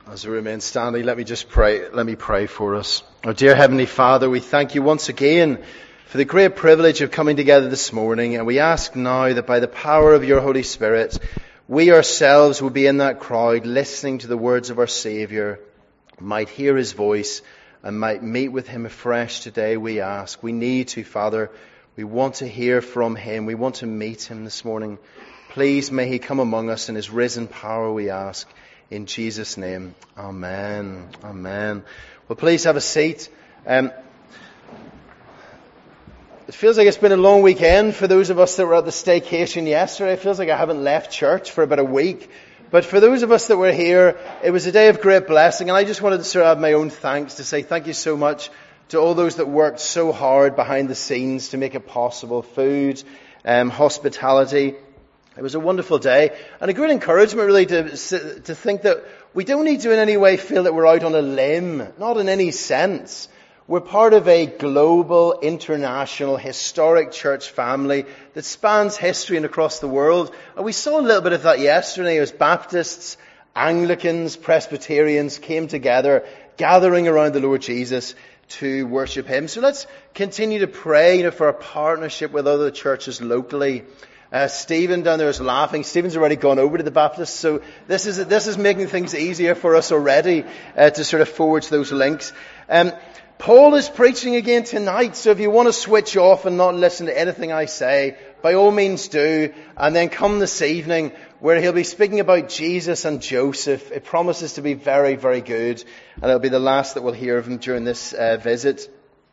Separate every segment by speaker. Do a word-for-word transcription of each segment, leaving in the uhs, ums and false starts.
Speaker 1: As we remain standing, let me just pray. Let me pray for us. Our dear Heavenly Father, we thank you once again for the great privilege of coming together this morning, and we ask now that by the power of your Holy Spirit, we ourselves will be in that crowd listening to the words of our Saviour, might hear his voice and might meet with him afresh today, we ask. We need to, Father. We want to hear from him. We want to meet him this morning. Please may he come among us in his risen power, we ask. In Jesus' name, amen. Amen. Well, please have a seat. Um, it feels like it's been a long weekend for those of us that were at the staycation yesterday. It feels like I haven't left church for about a week. But for those of us that were here, it was a day of great blessing. And I just wanted to sort of add my own thanks to say thank you so much to all those that worked so hard behind the scenes to make it possible. Food, um, hospitality. It was a wonderful day and a great encouragement really to to think that we don't need to in any way feel that we're out on a limb, not in any sense. We're part of a global, international, historic church family that spans history and across the world. And we saw a little bit of that yesterday as Baptists, Anglicans, Presbyterians came together, gathering around the Lord Jesus to worship him. So let's continue to pray, you know, for a partnership with other churches locally. Uh, Stephen down there is laughing. Stephen's already gone over to the Baptists, so this is this is making things easier for us already uh, to sort of forge those links. Um, Paul is preaching again tonight, so if you want to switch off and not listen to anything I say, by all means do. And then come this evening, where he'll be speaking about Jesus and Joseph. It promises to be very, very good, and it'll be the last that we'll hear of him during this uh, visit.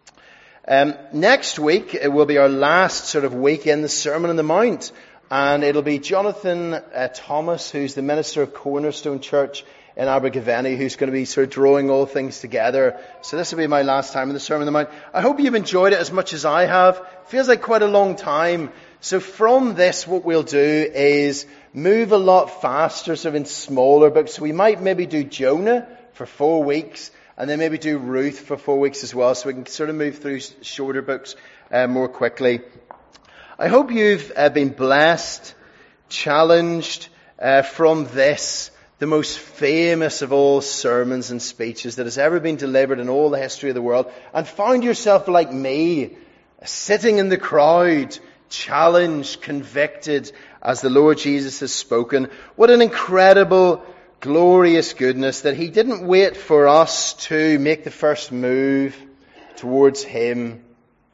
Speaker 1: Um, next week, it will be our last sort of week in the Sermon on the Mount. And it'll be Jonathan uh, Thomas, who's the minister of Cornerstone Church in Abergavenny, who's going to be sort of drawing all things together. So this will be my last time in the Sermon on the Mount. I hope you've enjoyed it as much as I have. It feels like quite a long time. So from this, what we'll do is move a lot faster, sort of in smaller books. So we might maybe do Jonah for four weeks. And then maybe do Ruth for four weeks as well, so we can sort of move through shorter books uh, more quickly. I hope you've uh, been blessed, challenged uh, from this, the most famous of all sermons and speeches that has ever been delivered in all the history of the world, and found yourself like me, sitting in the crowd, challenged, convicted, as the Lord Jesus has spoken. What an incredible glorious goodness that he didn't wait for us to make the first move towards him,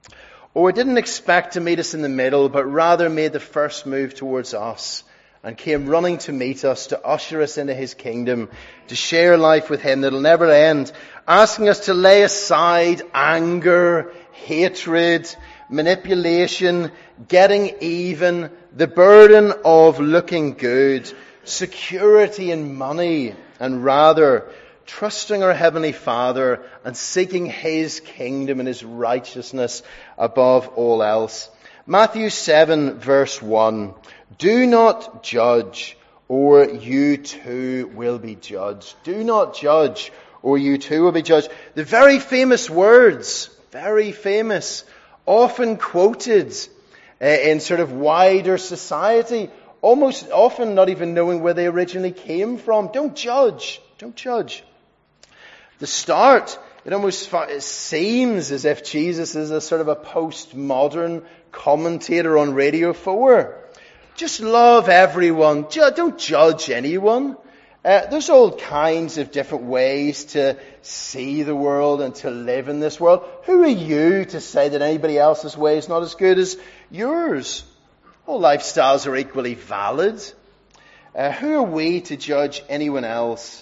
Speaker 1: or didn't expect to meet us in the middle, but rather made the first move towards us and came running to meet us, to usher us into his kingdom, to share life with him that'll never end, asking us to lay aside anger, hatred, manipulation, getting even, the burden of looking good, security in money, and rather trusting our Heavenly Father and seeking his kingdom and his righteousness above all else. Matthew seven verse one. Do not judge, or you too will be judged. Do not judge, or you too will be judged. The very famous words, very famous, often quoted uh, in sort of wider society, almost often not even knowing where they originally came from. Don't judge. Don't judge. The start, it almost it seems as if Jesus is a sort of a postmodern commentator on Radio four. Just love everyone. Ju- don't judge anyone. Uh, there's all kinds of different ways to see the world and to live in this world. Who are you to say that anybody else's way is not as good as yours? All lifestyles are equally valid. Uh, who are we to judge anyone else?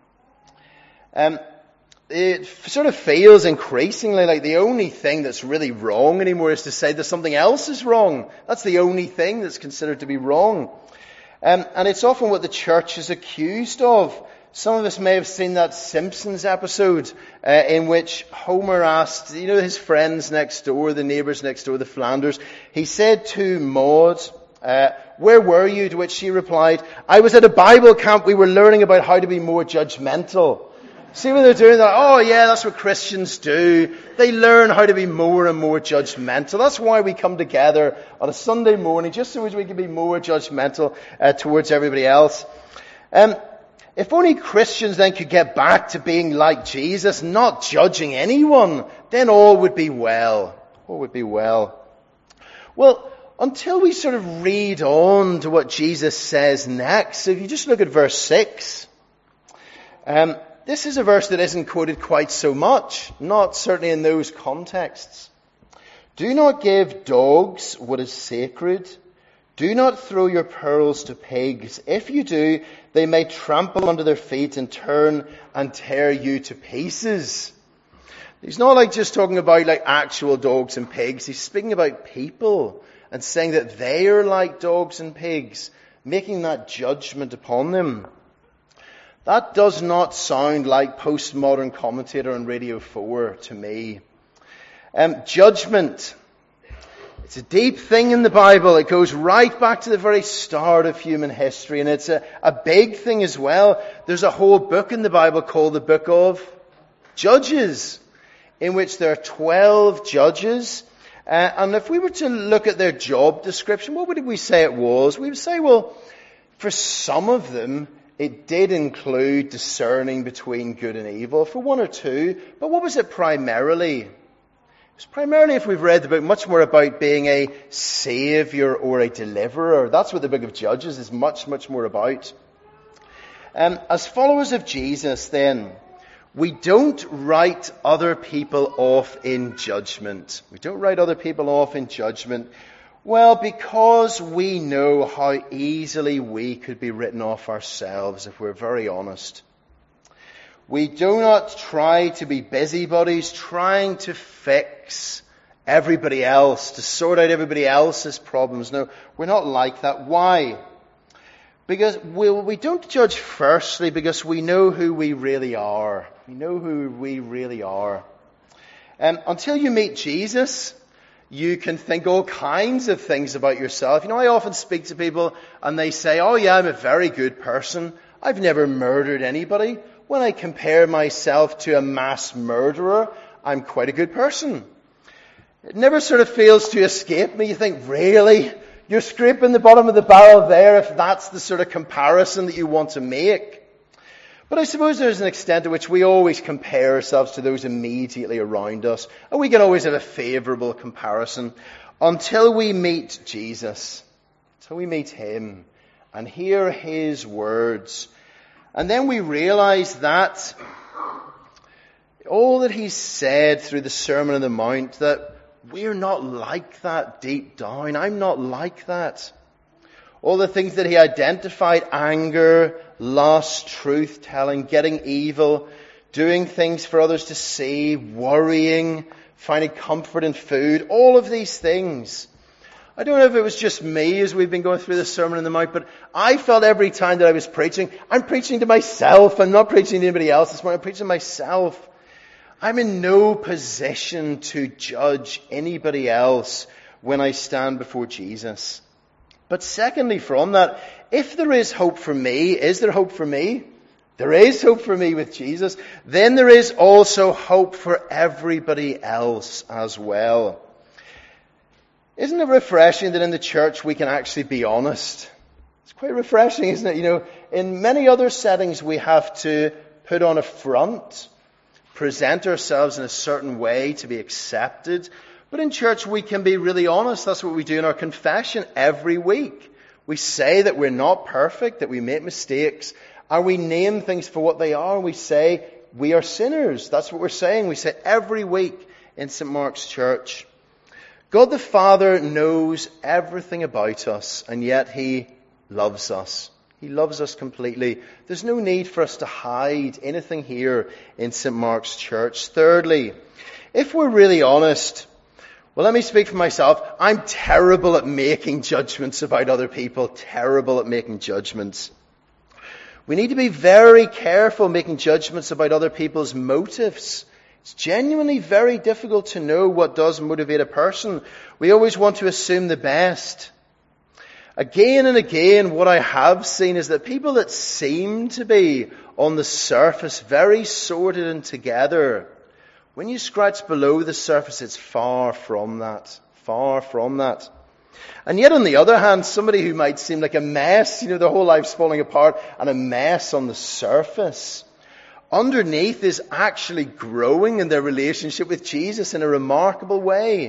Speaker 1: Um, it sort of feels increasingly like the only thing that's really wrong anymore is to say that something else is wrong. That's the only thing that's considered to be wrong. Um, and it's often what the church is accused of. Some of us may have seen that Simpsons episode uh, in which Homer asked, you know, his friends next door, the neighbours next door, the Flanders. He said to Maud, uh, where were you? To which she replied, I was at a Bible camp. We were learning about how to be more judgmental. See what they're doing? They're like, oh yeah, that's what Christians do. They learn how to be more and more judgmental. That's why we come together on a Sunday morning, just so we can be more judgmental uh, towards everybody else. Um, If only Christians then could get back to being like Jesus, not judging anyone, then all would be well. All would be well. Well, until we sort of read on to what Jesus says next, so if you just look at verse six, um, this is a verse that isn't quoted quite so much, not certainly in those contexts. Do not give dogs what is sacred. Do not throw your pearls to pigs. If you do, they may trample under their feet and turn and tear you to pieces. He's not like just talking about like actual dogs and pigs. He's speaking about people and saying that they are like dogs and pigs, making that judgment upon them. That does not sound like postmodern commentator on Radio four to me. Um, judgment. It's a deep thing in the Bible. It goes right back to the very start of human history, and it's a, a big thing as well. There's a whole book in the Bible called the Book of Judges, in which there are twelve judges. Uh, and if we were to look at their job description, what would we say it was? We would say, well, for some of them, it did include discerning between good and evil. For one or two, but what was it primarily? It's primarily, if we've read the book, much more about being a savior or a deliverer. That's what the book of Judges is much, much more about. Um, as followers of Jesus, then, we don't write other people off in judgment. We don't write other people off in judgment. Well, because we know how easily we could be written off ourselves if we're very honest. We do not try to be busybodies trying to fix everybody else, to sort out everybody else's problems. No, we're not like that. Why? Because we, we don't judge firstly because we know who we really are. We know who we really are. Um, until you meet Jesus, you can think all kinds of things about yourself. You know, I often speak to people and they say, oh yeah, I'm a very good person. I've never murdered anybody. When I compare myself to a mass murderer, I'm quite a good person. It never sort of fails to escape me. You think, really? You're scraping the bottom of the barrel there if that's the sort of comparison that you want to make. But I suppose there's an extent to which we always compare ourselves to those immediately around us. And we can always have a favourable comparison until we meet Jesus. Until we meet Him and hear His words. And then we realize that all that He said through the Sermon on the Mount, that we're not like that deep down. I'm not like that. All the things that He identified, anger, lust, truth-telling, getting evil, doing things for others to see, worrying, finding comfort in food, all of these things. I don't know if it was just me as we've been going through the Sermon on the Mount, but I felt every time that I was preaching, I'm preaching to myself. I'm not preaching to anybody else this morning. I'm preaching to myself. I'm in no position to judge anybody else when I stand before Jesus. But secondly, from that, if there is hope for me, is there hope for me? There is hope for me with Jesus. Then there is also hope for everybody else as well. Isn't it refreshing that in the church we can actually be honest? It's quite refreshing, isn't it? You know, in many other settings we have to put on a front, present ourselves in a certain way to be accepted. But in church we can be really honest. That's what we do in our confession every week. We say that we're not perfect, that we make mistakes, and we name things for what they are. We say we are sinners. That's what we're saying. We say every week in Saint Mark's Church. God the Father knows everything about us, and yet He loves us. He loves us completely. There's no need for us to hide anything here in Saint Mark's Church. Thirdly, if we're really honest, well, let me speak for myself. I'm terrible at making judgments about other people. Terrible at making judgments. We need to be very careful making judgments about other people's motives. It's genuinely very difficult to know what does motivate a person. We always want to assume the best. Again and again, what I have seen is that people that seem to be on the surface very sorted and together, when you scratch below the surface, it's far from that. Far from that. And yet on the other hand, somebody who might seem like a mess, you know, their whole life's falling apart and a mess on the surface, underneath is actually growing in their relationship with Jesus in a remarkable way.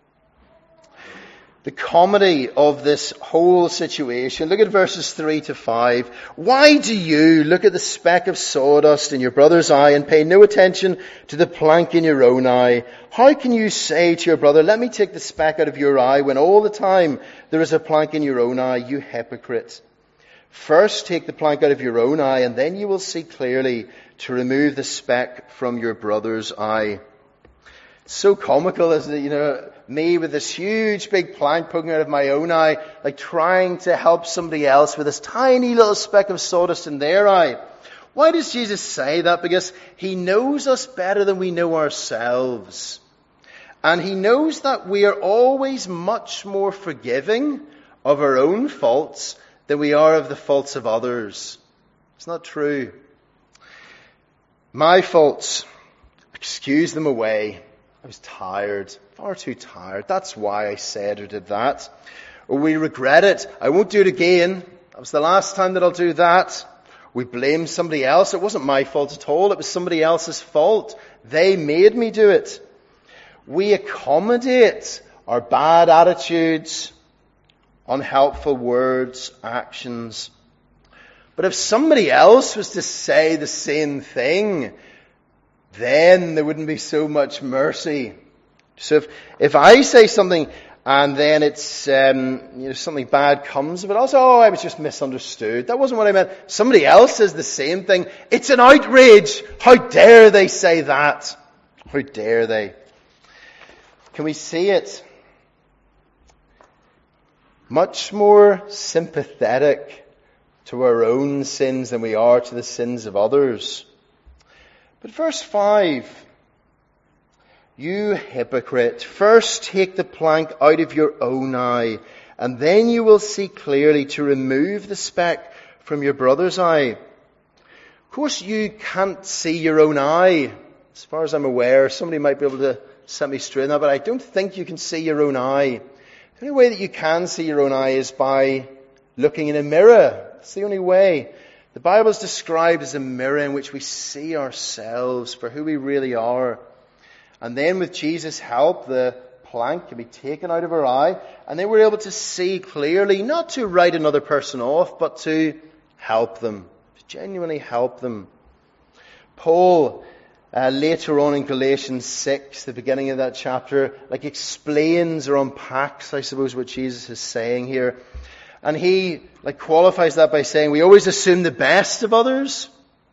Speaker 1: The comedy of this whole situation. Look at verses three to five. Why do you look at the speck of sawdust in your brother's eye and pay no attention to the plank in your own eye? How can you say to your brother, let me take the speck out of your eye, when all the time there is a plank in your own eye, you hypocrite? First take the plank out of your own eye, and then you will see clearly to remove the speck from your brother's eye. It's so comical, isn't it? You know, me with this huge big plank poking out of my own eye, like trying to help somebody else with this tiny little speck of sawdust in their eye. Why does Jesus say that? Because he knows us better than we know ourselves. And he knows that we are always much more forgiving of our own faults than we are of the faults of others. It's not true. My faults, excuse them away. I was tired, far too tired. That's why I said or did that. Or we regret it. I won't do it again. That was the last time that I'll do that. We blame somebody else. It wasn't my fault at all. It was somebody else's fault. They made me do it. We accommodate our bad attitudes, unhelpful words, actions. But if somebody else was to say the same thing, then there wouldn't be so much mercy. So if, if I say something and then it's, um, you know, something bad comes of it, I'll say, oh, I was just misunderstood. That wasn't what I meant. Somebody else says the same thing. It's an outrage. How dare they say that? How dare they? Can we see it? Much more sympathetic to our own sins than we are to the sins of others. But verse five, you hypocrite, first take the plank out of your own eye, and then you will see clearly to remove the speck from your brother's eye. Of course, you can't see your own eye. As far as I'm aware, somebody might be able to set me straight on that, but I don't think you can see your own eye. The only way that you can see your own eye is by looking in a mirror. It's the only way. The Bible is described as a mirror in which we see ourselves for who we really are. And then with Jesus' help, the plank can be taken out of our eye, and then we're able to see clearly, not to write another person off, but to help them, to genuinely help them. Paul, uh, later on in Galatians six, the beginning of that chapter, like explains or unpacks, I suppose, what Jesus is saying here. And he like qualifies that by saying we always assume the best of others.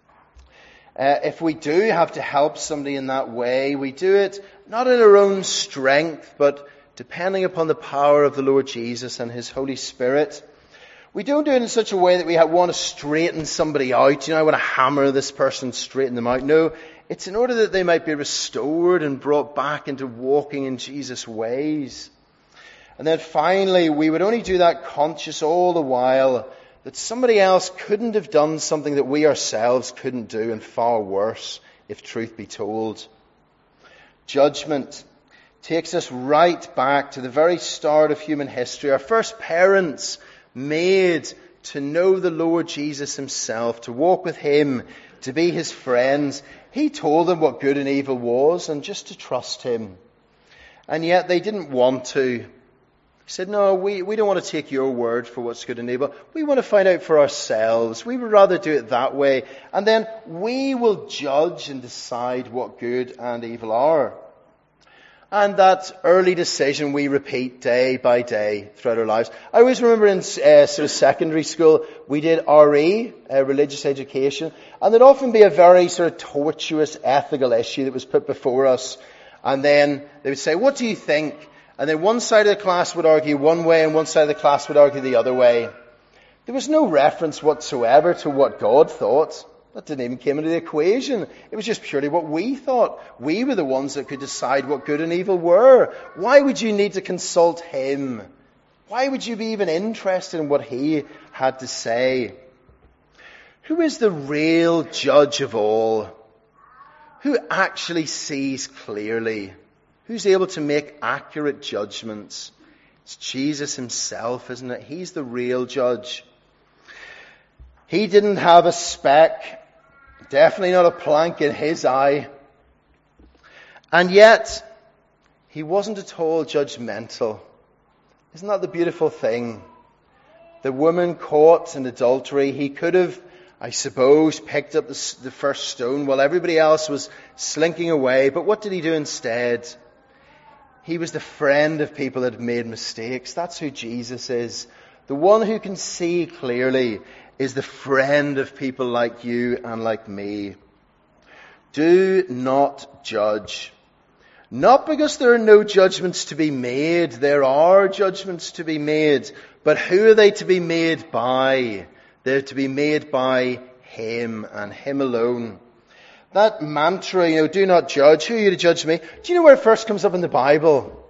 Speaker 1: Uh, if we do have to help somebody in that way, we do it not in our own strength, but depending upon the power of the Lord Jesus and His Holy Spirit. We don't do it in such a way that we want to straighten somebody out. You know, I want to hammer this person, straighten them out. No, it's in order that they might be restored and brought back into walking in Jesus' ways. And then finally, we would only do that conscious all the while that somebody else couldn't have done something that we ourselves couldn't do, and far worse, if truth be told. Judgment takes us right back to the very start of human history. Our first parents made to know the Lord Jesus Himself, to walk with Him, to be His friends. He told them what good and evil was, and just to trust Him. And yet they didn't want to. He said, no, we, we don't want to take your word for what's good and evil. We want to find out for ourselves. We would rather do it that way. And then we will judge and decide what good and evil are. And that early decision we repeat day by day throughout our lives. I always remember in uh, sort of secondary school, we did R E, uh, religious education, and there'd often be a very sort of tortuous ethical issue that was put before us. And then they would say, what do you think? And then one side of the class would argue one way and one side of the class would argue the other way. There was no reference whatsoever to what God thought. That didn't even come into the equation. It was just purely what we thought. We were the ones that could decide what good and evil were. Why would you need to consult Him? Why would you be even interested in what He had to say? Who is the real judge of all? Who actually sees clearly? Who's able to make accurate judgments? It's Jesus himself, isn't it? He's the real judge. He didn't have a speck, definitely not a plank in his eye. And yet, he wasn't at all judgmental. Isn't that the beautiful thing? The woman caught in adultery, he could have, I suppose, picked up the, the first stone while everybody else was slinking away. But what did he do instead? He was the friend of people that had made mistakes. That's who Jesus is. The one who can see clearly is the friend of people like you and like me. Do not judge. Not because there are no judgments to be made. There are judgments to be made. But who are they to be made by? They're to be made by Him and Him alone. That mantra, you know, do not judge. Who are you to judge me? Do you know where it first comes up in the Bible?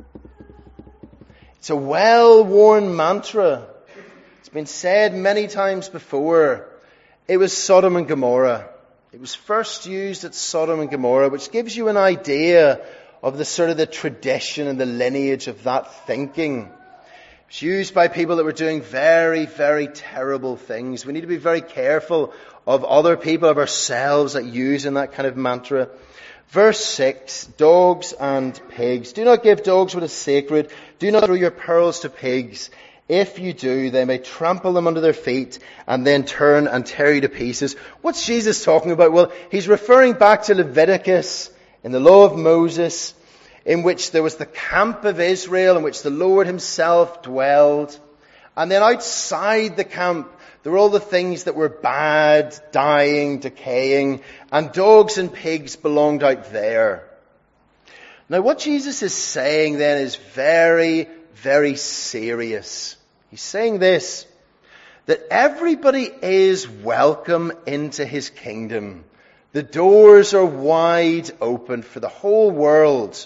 Speaker 1: It's a well-worn mantra. It's been said many times before. It was Sodom and Gomorrah. It was first used at Sodom and Gomorrah, which gives you an idea of the sort of the tradition and the lineage of that thinking. It was used by people that were doing very, very terrible things. We need to be very careful of other people, of ourselves, that use in that kind of mantra. Verse six, dogs and pigs. Do not give dogs what is sacred. Do not throw your pearls to pigs. If you do, they may trample them under their feet and then turn and tear you to pieces. What's Jesus talking about? Well, he's referring back to Leviticus in the law of Moses, in which there was the camp of Israel, in which the Lord himself dwelled. And then outside the camp, there were all the things that were bad, dying, decaying, and dogs and pigs belonged out there. Now, what Jesus is saying then is very, very serious. He's saying this, that everybody is welcome into his kingdom. The doors are wide open for the whole world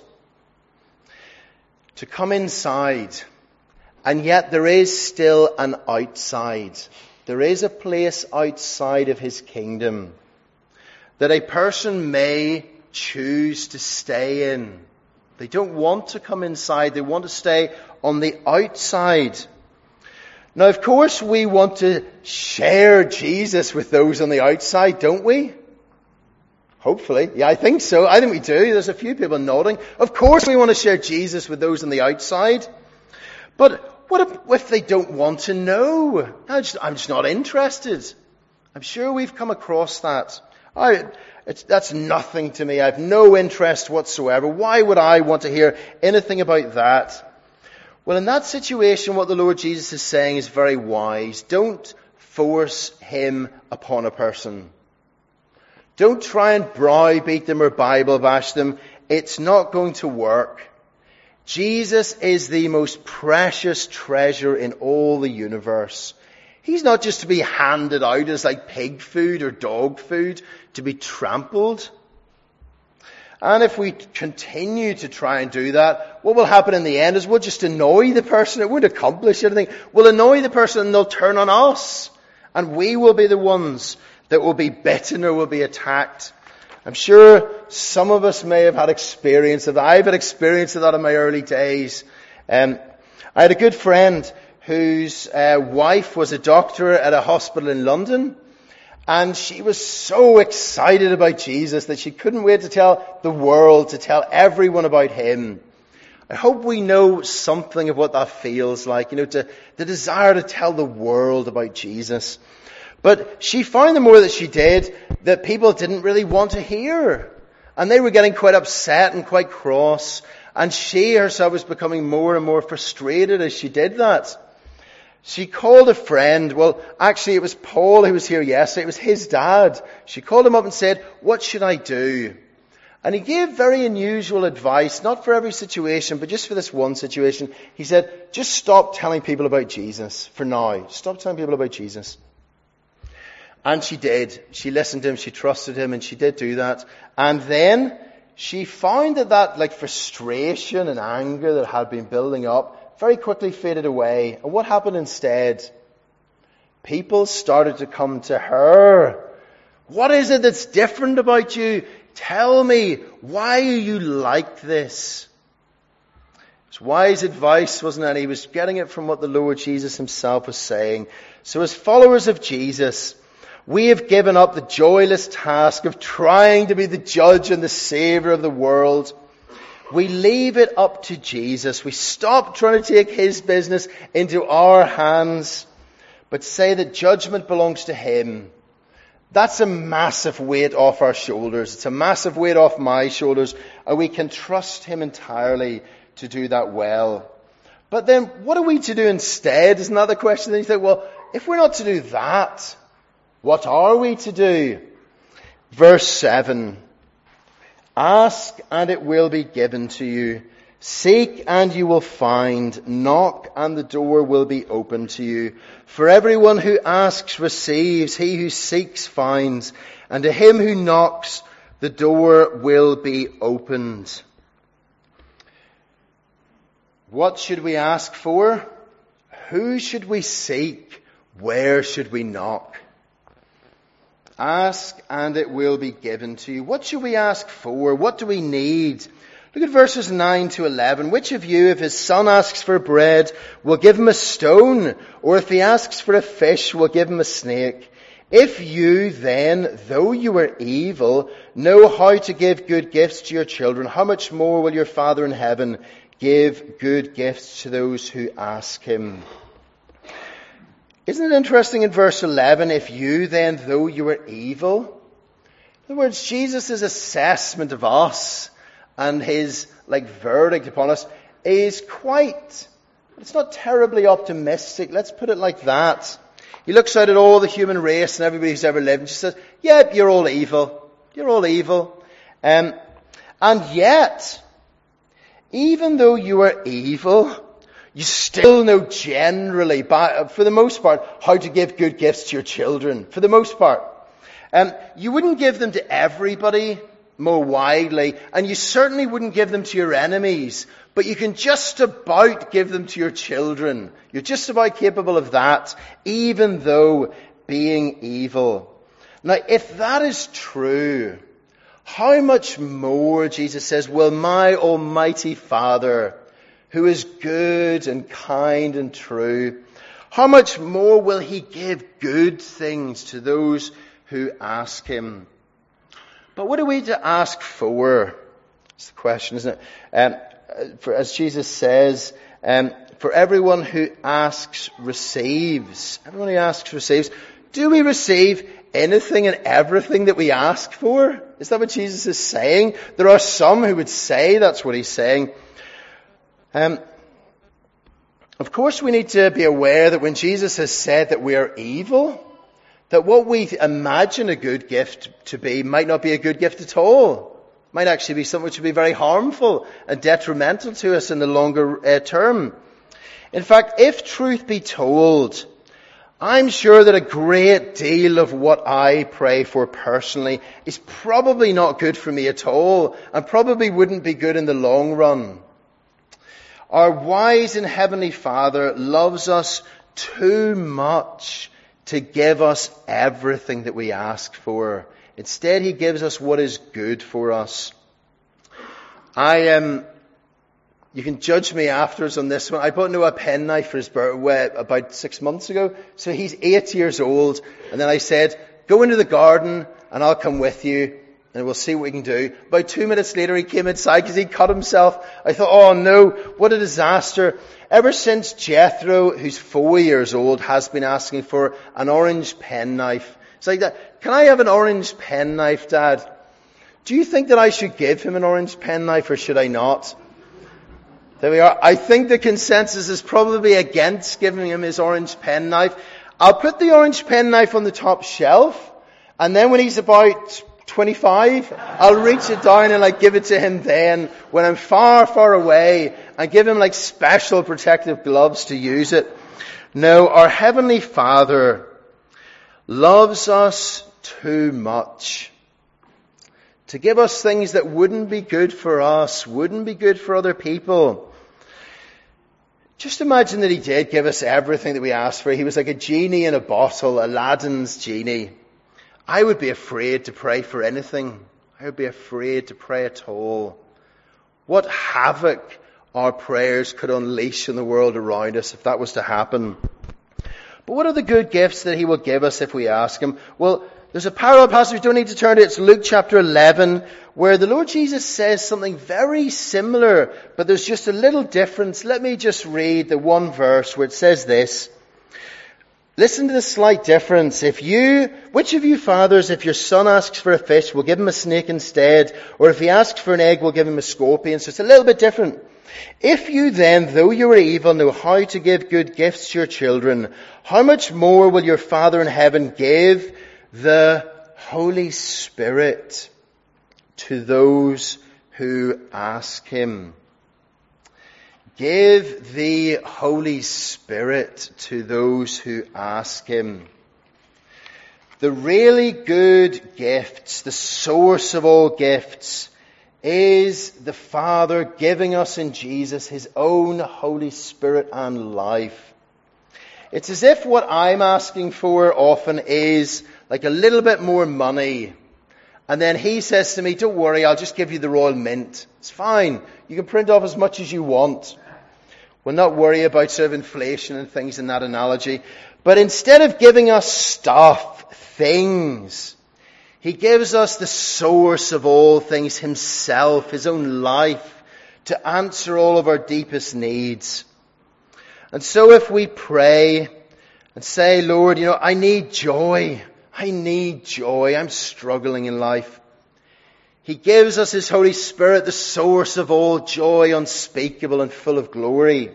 Speaker 1: to come inside. And yet there is still an outside. There is a place outside of his kingdom that a person may choose to stay in. They don't want to come inside. They want to stay on the outside. Now, of course, we want to share Jesus with those on the outside, don't we? Hopefully. Yeah, I think so. I think we do. There's a few people nodding. Of course we want to share Jesus with those on the outside. But what if, if they don't want to know? I'm just, I'm just not interested. I'm sure we've come across that. I, it's, that's nothing to me. I have no interest whatsoever. Why would I want to hear anything about that? Well, in that situation, what the Lord Jesus is saying is very wise. Don't force him upon a person. Don't try and browbeat them or Bible bash them. It's not going to work. Jesus is the most precious treasure in all the universe. He's not just to be handed out as like pig food or dog food, to be trampled. And if we continue to try and do that, what will happen in the end is we'll just annoy the person. It won't accomplish anything. We'll annoy the person and they'll turn on us. And we will be the ones that will be bitten or will be attacked. I'm sure some of us may have had experience of that. I've had experience of that in my early days. Um, I had a good friend whose uh, wife was a doctor at a hospital in London. And she was so excited about Jesus that she couldn't wait to tell the world, to tell everyone about him. I hope we know something of what that feels like, you know, to the desire to tell the world about Jesus. But she found the more that she did, that people didn't really want to hear. And they were getting quite upset and quite cross. And she herself was becoming more and more frustrated as she did that. She called a friend. Well, actually it was Paul who was here yesterday. It was his dad. She called him up and said, "What should I do?" And he gave very unusual advice, not for every situation, but just for this one situation. He said, just stop telling people about Jesus for now. Stop telling people about Jesus. And she did. She listened to him, she trusted him, and she did do that. And then she found that that like frustration and anger that had been building up very quickly faded away. And what happened instead? People started to come to her. What is it that's different about you? Tell me, why are you like this? It's wise advice, wasn't it? And he was getting it from what the Lord Jesus himself was saying. So as followers of Jesus, we have given up the joyless task of trying to be the judge and the savior of the world. We leave it up to Jesus. We stop trying to take his business into our hands, but say that judgment belongs to him. That's a massive weight off our shoulders. It's a massive weight off my shoulders, and we can trust him entirely to do that well. But then what are we to do instead? Isn't that the question? Then you think, well, if we're not to do that, what are we to do? Verse seven. Ask and it will be given to you. Seek and you will find. Knock and the door will be opened to you. For everyone who asks receives. He who seeks finds. And to him who knocks the door will be opened. What should we ask for? Who should we seek? Where should we knock? Ask and it will be given to you. What should we ask for? What do we need? Look at verses nine to eleven. Which of you, if his son asks for bread, will give him a stone? Or if he asks for a fish, will give him a snake? If you then, though you are evil, know how to give good gifts to your children, how much more will your Father in heaven give good gifts to those who ask him? Isn't it interesting in verse eleven, if you then, though you are evil? In other words, Jesus' assessment of us and his like verdict upon us is quite, it's not terribly optimistic. Let's put it like that. He looks out at all the human race and everybody who's ever lived and just says, yeah, you're all evil. You're all evil. Um, and yet, even though you are evil, you still know generally, by, for the most part, how to give good gifts to your children. For the most part. Um, you wouldn't give them to everybody more widely, and you certainly wouldn't give them to your enemies, but you can just about give them to your children. You're just about capable of that, even though being evil. Now, if that is true, how much more, Jesus says, will my almighty Father, who is good and kind and true, how much more will he give good things to those who ask him? But what are we to ask for? That's the question, isn't it? Um, for, as Jesus says, um, for everyone who asks receives. Everyone who asks receives. Do we receive anything and everything that we ask for? Is that what Jesus is saying? There are some who would say that's what he's saying. Um, of course, we need to be aware that when Jesus has said that we are evil, that what we imagine a good gift to be might not be a good gift at all. Might actually be something which would be very harmful and detrimental to us in the longer uh, term. In fact, if truth be told, I'm sure that a great deal of what I pray for personally is probably not good for me at all, and probably wouldn't be good in the long run. Our wise and heavenly Father loves us too much to give us everything that we ask for. Instead, he gives us what is good for us. I am, um, you can judge me afterwards on this one. I bought Noah a penknife for his birthday about six months ago. So he's eight years old. And then I said, go into the garden and I'll come with you and we'll see what we can do. About two minutes later, he came inside because he cut himself. I thought, oh no, what a disaster. Ever since Jethro, who's four years old, has been asking for an orange penknife. It's like that. Can I have an orange penknife, Dad? Do you think that I should give him an orange penknife or should I not? There we are. I think the consensus is probably against giving him his orange penknife. I'll put the orange penknife on the top shelf, and then when he's about twenty-five, I'll reach it down and like give it to him then when I'm far, far away, and give him like special protective gloves to use it. No, our Heavenly Father loves us too much to give us things that wouldn't be good for us, wouldn't be good for other people. Just imagine that he did give us everything that we asked for. He was like a genie in a bottle, Aladdin's genie. I would be afraid to pray for anything. I would be afraid to pray at all. What havoc our prayers could unleash in the world around us if that was to happen. But what are the good gifts that he will give us if we ask him? Well, there's a parallel passage, we don't need to turn to it. It's Luke chapter eleven, where the Lord Jesus says something very similar, but there's just a little difference. Let me just read the one verse where it says this. Listen to the slight difference. If you, which of you fathers, if your son asks for a fish, will give him a snake instead? Or if he asks for an egg, will give him a scorpion? So it's a little bit different. If you then, though you are evil, know how to give good gifts to your children, how much more will your Father in heaven give the Holy Spirit to those who ask him? Give the Holy Spirit to those who ask him. The really good gifts, the source of all gifts, is the Father giving us in Jesus his own Holy Spirit and life. It's as if what I'm asking for often is like a little bit more money. And then he says to me, don't worry, I'll just give you the Royal Mint. It's fine. You can print off as much as you want. We'll not worry about sort of inflation and things in that analogy. But instead of giving us stuff, things, he gives us the source of all things, himself, his own life, to answer all of our deepest needs. And so if we pray and say, Lord, you know, I need joy. I need joy. I'm struggling in life. He gives us his Holy Spirit, the source of all joy, unspeakable and full of glory.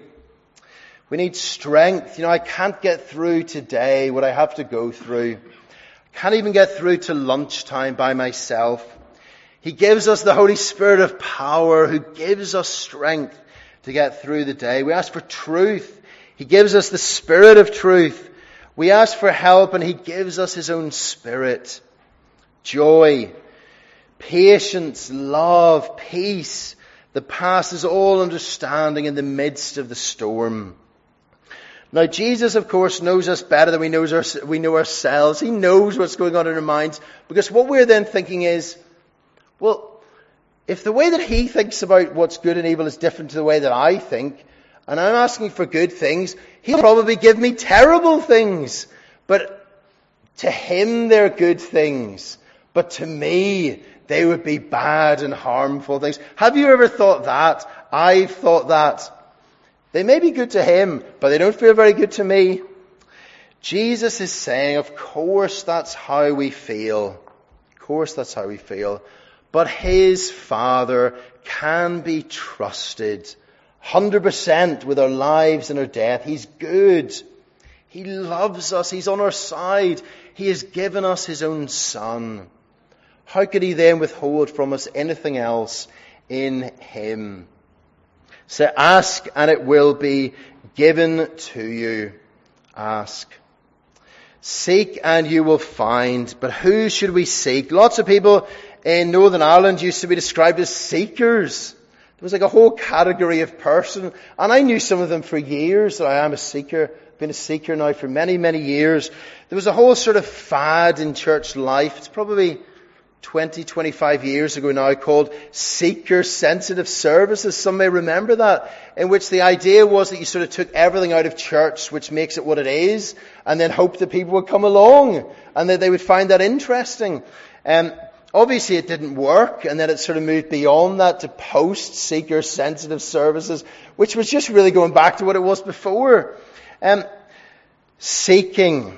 Speaker 1: We need strength. You know, I can't get through today what I have to go through. I can't even get through to lunchtime by myself. He gives us the Holy Spirit of power who gives us strength to get through the day. We ask for truth. He gives us the Spirit of truth. We ask for help and he gives us his own Spirit. Joy, patience, love, peace that passes all understanding in the midst of the storm. Now Jesus, of course, knows us better than we, knows our, we know ourselves. He knows what's going on in our minds, because what we're then thinking is, well, if the way that he thinks about what's good and evil is different to the way that I think, and I'm asking for good things, he'll probably give me terrible things. But to him they're good things. But to me, they would be bad and harmful things. Have you ever thought that? I've thought that. They may be good to him, but they don't feel very good to me. Jesus is saying, of course that's how we feel. Of course that's how we feel. But his Father can be trusted. one hundred percent with our lives and our death. He's good. He loves us. He's on our side. He has given us his own Son. How could he then withhold from us anything else in him? So ask and it will be given to you. Ask. Seek and you will find. But who should we seek? Lots of people in Northern Ireland used to be described as seekers. There was like a whole category of person. And I knew some of them for years that I am a seeker. I've been a seeker now for many, many years. There was a whole sort of fad in church life. It's probably twenty, twenty-five years ago now, called seeker-sensitive services. Some may remember that, in which the idea was that you sort of took everything out of church, which makes it what it is, and then hoped that people would come along and that they would find that interesting. Um, obviously it didn't work, and then it sort of moved beyond that to post-seeker-sensitive services, which was just really going back to what it was before. Um, seeking.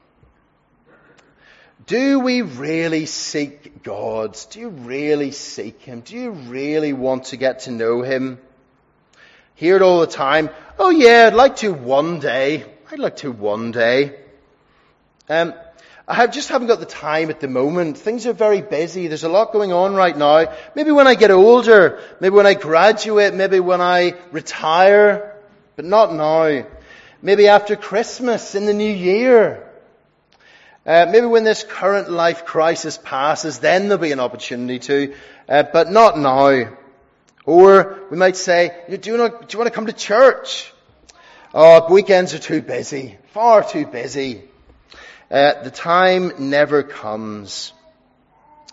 Speaker 1: Do we really seek God? Do you really seek him? Do you really want to get to know him? Hear it all the time. Oh yeah, I'd like to one day. I'd like to one day. Um, I have, just haven't got the time at the moment. Things are very busy. There's a lot going on right now. Maybe when I get older. Maybe when I graduate. Maybe when I retire. But not now. Maybe after Christmas, in the new year. Uh, maybe when this current life crisis passes, then there'll be an opportunity to, uh, but not now. Or we might say, do you, want, do you want to come to church? Oh, weekends are too busy, far too busy. Uh, the time never comes.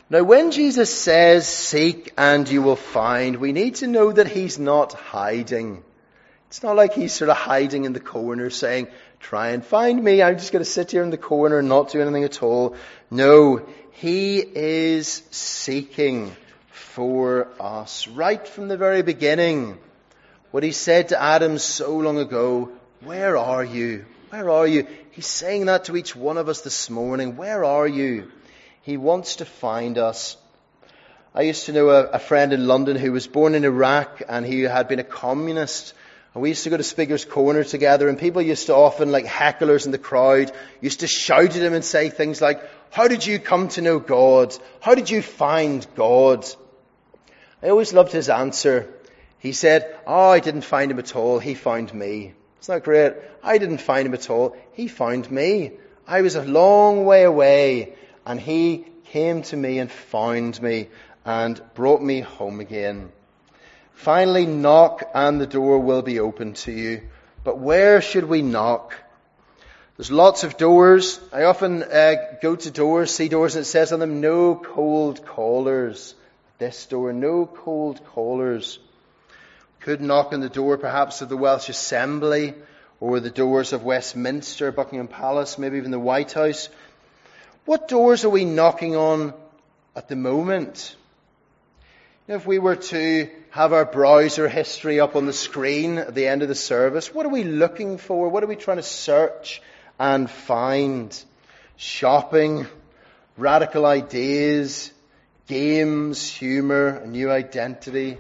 Speaker 1: Now, when Jesus says, seek and you will find, we need to know that he's not hiding. It's not like he's sort of hiding in the corner saying, try and find me. I'm just going to sit here in the corner and not do anything at all. No, he is seeking for us right from the very beginning. What he said to Adam so long ago, where are you? Where are you? He's saying that to each one of us this morning. Where are you? He wants to find us. I used to know a, a friend in London who was born in Iraq, and he had been a communist. And we used to go to Speaker's Corner together, and people used to often, like hecklers in the crowd, used to shout at him and say things like, how did you come to know God? How did you find God? I always loved his answer. He said, oh, I didn't find him at all. He found me. Isn't that great? I didn't find him at all. He found me. I was a long way away, and he came to me and found me and brought me home again. Finally, knock and the door will be open to you. But where should we knock? There's lots of doors. I often uh, go to doors, see doors, and it says on them, no cold callers. This door, no cold callers. Could knock on the door perhaps of the Welsh Assembly or the doors of Westminster, Buckingham Palace, maybe even the White House. What doors are we knocking on at the moment? You know, if we were to have our browser history up on the screen at the end of the service, what are we looking for? What are we trying to search and find? Shopping, radical ideas, games, humour, a new identity,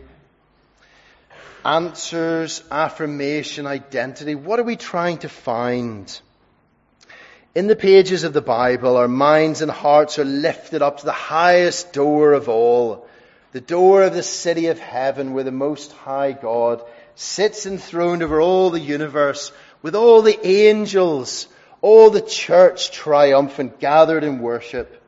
Speaker 1: answers, affirmation, identity. What are we trying to find? In the pages of the Bible, our minds and hearts are lifted up to the highest door of all, the door of the city of heaven, where the Most High God sits enthroned over all the universe, with all the angels, all the church triumphant, gathered in worship.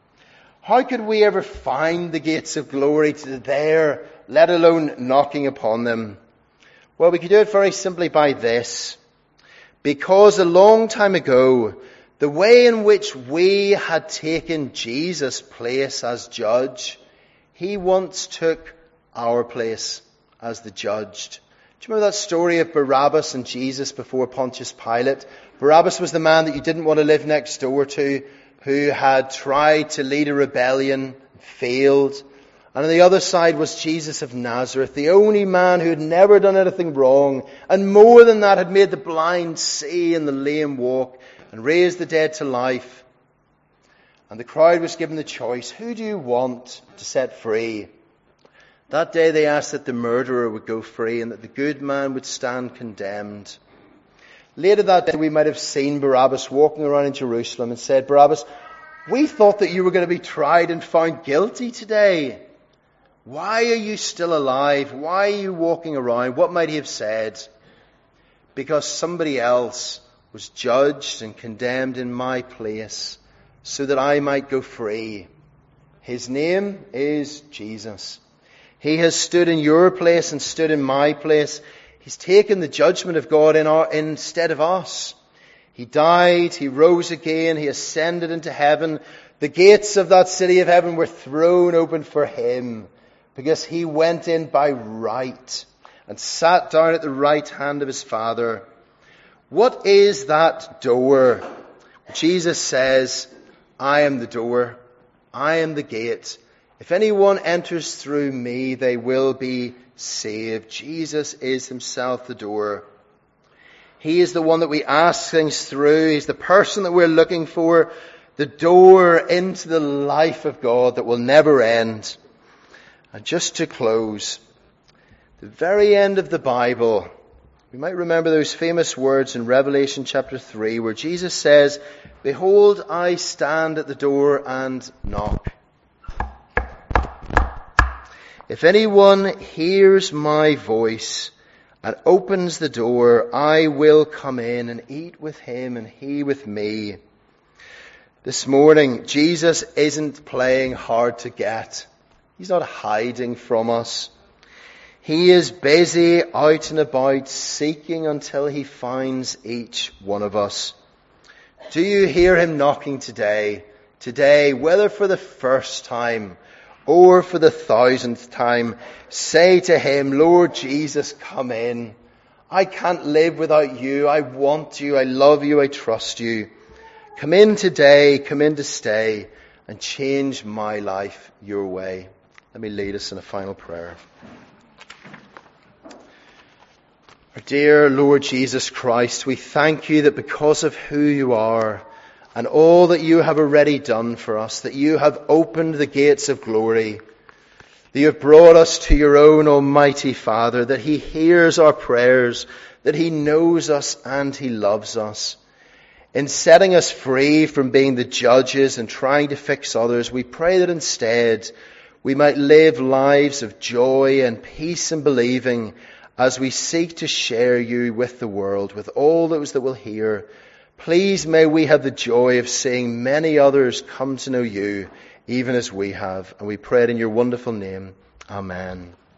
Speaker 1: How could we ever find the gates of glory to there, let alone knocking upon them? Well, we could do it very simply by this. Because a long time ago, the way in which we had taken Jesus' place as judge, he once took our place as the judged. Do you remember that story of Barabbas and Jesus before Pontius Pilate? Barabbas was the man that you didn't want to live next door to, who had tried to lead a rebellion, failed. And on the other side was Jesus of Nazareth, the only man who had never done anything wrong, and more than that, had made the blind see and the lame walk, and raised the dead to life. And the crowd was given the choice, who do you want to set free? That day they asked that the murderer would go free and that the good man would stand condemned. Later that day we might have seen Barabbas walking around in Jerusalem and said, Barabbas, we thought that you were going to be tried and found guilty today. Why are you still alive? Why are you walking around? What might he have said? Because somebody else was judged and condemned in my place so that I might go free. His name is Jesus. He has stood in your place and stood in my place. He's taken the judgment of God in our, instead of us. He died, he rose again, he ascended into heaven. The gates of that city of heaven were thrown open for him because he went in by right and sat down at the right hand of his Father. What is that door? Jesus says, I am the door. I am the gate. If anyone enters through me, they will be saved. Jesus is himself the door. He is the one that we ask things through. He's the person that we're looking for. The door into the life of God that will never end. And just to close, the very end of the Bible, we might remember those famous words in Revelation chapter three where Jesus says, Behold, I stand at the door and knock. If anyone hears my voice and opens the door, I will come in and eat with him and he with me. This morning, Jesus isn't playing hard to get. He's not hiding from us. He is busy out and about seeking until he finds each one of us. Do you hear him knocking today? today, whether for the first time or for the thousandth time, say to him, Lord Jesus, come in. I can't live without you. I want you. I love you. I trust you. Come in today. Come in to stay and change my life your way. Let me lead us in a final prayer. Our dear Lord Jesus Christ, we thank you that because of who you are and all that you have already done for us, that you have opened the gates of glory, that you have brought us to your own Almighty Father, that he hears our prayers, that he knows us and he loves us. In setting us free from being the judges and trying to fix others, we pray that instead we might live lives of joy and peace and believing as we seek to share you with the world, with all those that will hear. Please may we have the joy of seeing many others come to know you, even as we have. And we pray it in your wonderful name. Amen.